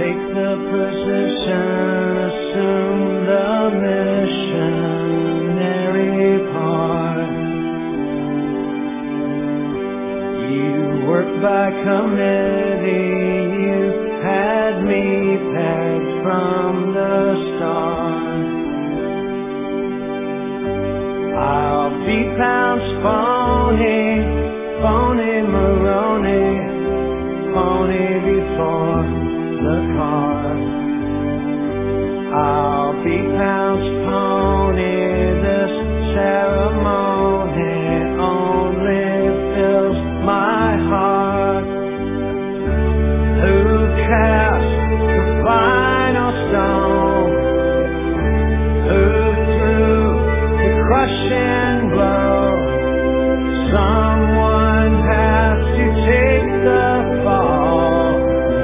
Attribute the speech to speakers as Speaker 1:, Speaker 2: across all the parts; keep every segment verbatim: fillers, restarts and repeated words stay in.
Speaker 1: Take the position, assume the missionary part. You work by committee, you had me pegged from the start. I'll be Pounds phony, phony Maroney, phony before the car. I'll be Pounds pony, this ceremony only fills my heart. Who cast the final stone? Who threw the crushing blow? Someone has to take the fall.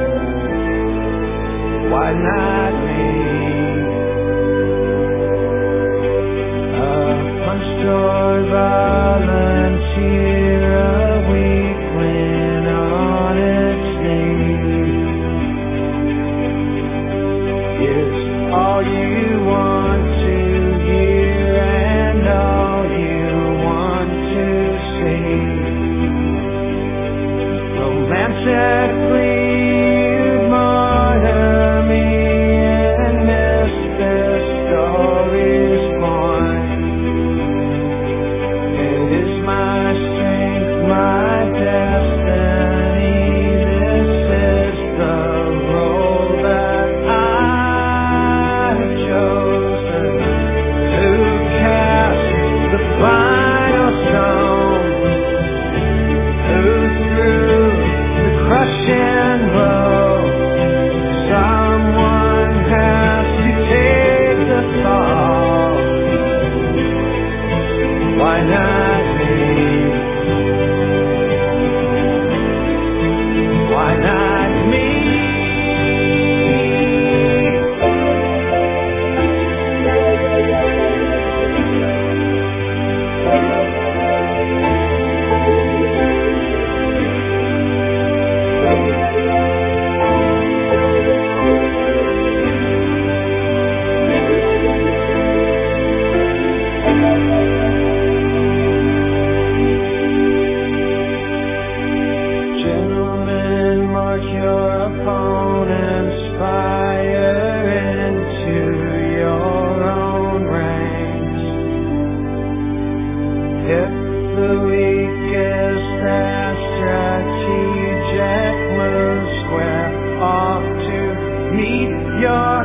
Speaker 1: Why not me? A punch toward volunteer, a weakling on its knees. It's all you want to hear and all you want to see. Romantically your